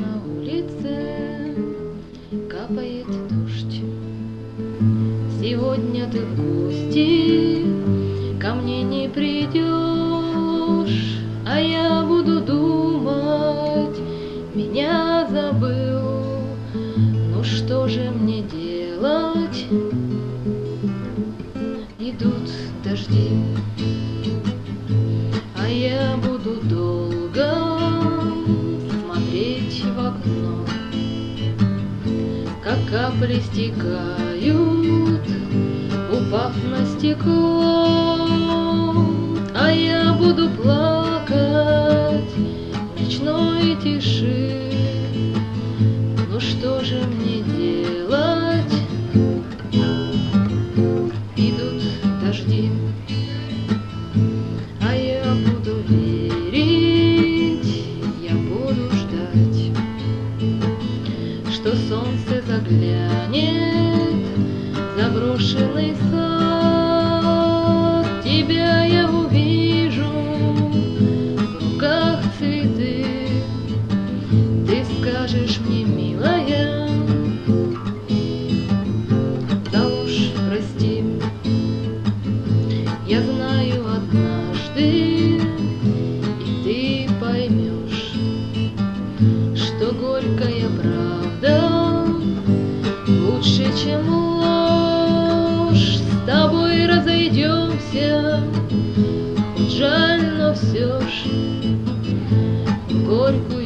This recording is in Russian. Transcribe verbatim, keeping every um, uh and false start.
на улице капает дождь. Сегодня ты в гости ко мне не придешь, а я буду думать, меня забыл. Ну что же мне делать? Идут дожди, а я буду долго смотреть в окно, как капли стекают, упав на стекло. А я буду плакать в ночной тиши. Ну что же мне делать? Идут дожди, а я буду верить, я буду ждать, что солнце заглянет в заброшенный сад. Тебя я увижу, в руках цветы. Ты скажешь мне, милая, да уж прости. Я знаю, однажды и ты поймешь, что горькая правда лучше, чем ложь. С тобой разойдемся, хоть жаль, но все ж горькую